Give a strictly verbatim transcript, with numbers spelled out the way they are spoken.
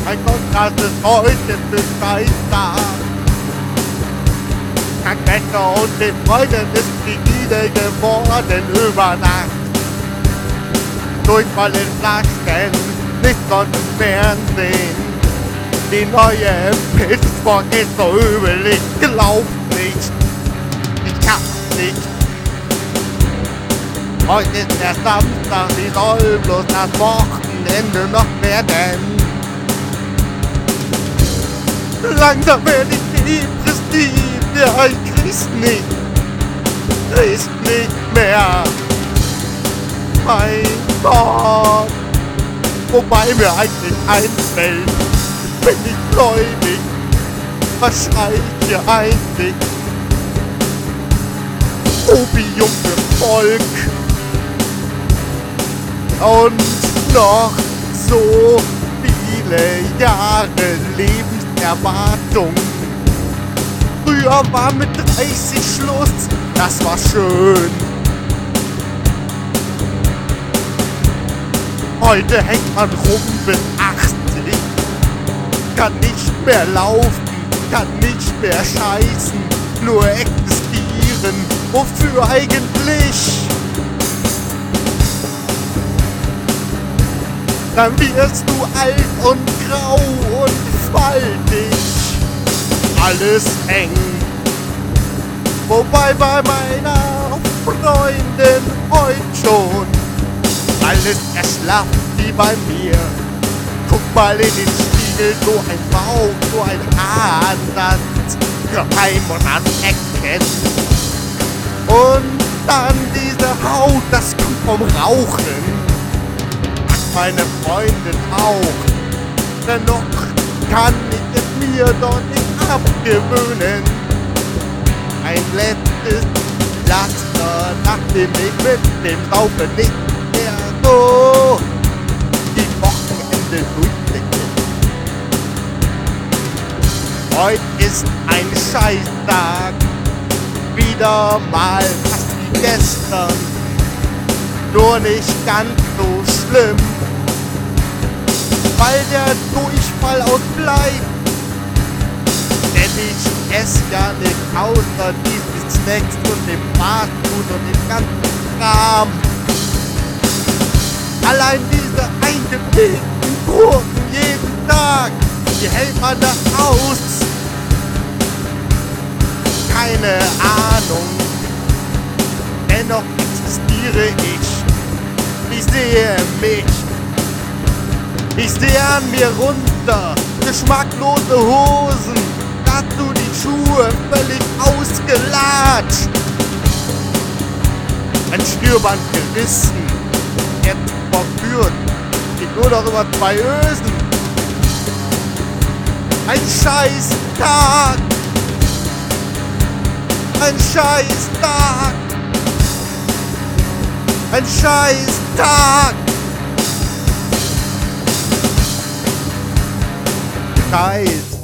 Ein Kontrast ist heute begeistert. Kein Wetter und den Freunden ist rigide geworden über Nacht. Durchfall in Flaschen, nicht sonst im Fernsehen. Die neue Pittsburgh ist so übel, ich glaub nicht. Ich hab's nicht. Heute ist der Samstag, wie soll bloß das Wochenende noch werden? Langsam werde ich depressiv, ja, ich krieg's nicht. Krieg's nicht mehr. Mein Gott. Wobei mir eigentlich einfällt, bin ich gläubig, was schrei ich hier eigentlich? Opium für Volk und noch so viele Jahre Lebenserwartung. Früher war mit dreißig Schluss, das war schön. Heute hängt man rum bis achtzig, kann nicht mehr laufen, kann nicht mehr scheißen, nur existieren. Wofür eigentlich? Dann wirst du alt und grau und faltig, alles eng. Wobei bei meiner Freundin heute schon alles erschlafft wie bei mir. Guck mal in den Spiegel, so ein Bauch, so ein Haaransatz, geheim und anerkennt. Und dann diese Haut, das kommt vom Rauchen. Meine Freundin auch. Dennoch kann ich es mir doch nicht abgewöhnen. Ein letztes Laster, nachdem ich mit dem Saufen nicht mehr so die Wochenende durchblicke. Heute ist ein Scheißtag, wieder mal fast wie gestern, nur nicht ganz so schlimm, weil der Durchfall ausbleibt. Denn ich esse ja nicht außer diesen Snacks und dem Fastfood und dem ganzen Kram. Allein diese eingeprägten Gurken jeden Tag, wie hält man das aus? Keine Ahnung. Dennoch existiere ich. Ich sehe mich. Ich sehe an mir runter, geschmacklose Hosen, dazu die Schuhe völlig ausgelatscht. Ein Schnürband gerissen, jetzt verführt, geht nur noch über zwei Ösen. Ein Scheißtag, ein Scheißtag, ein Scheißtag. Scheiß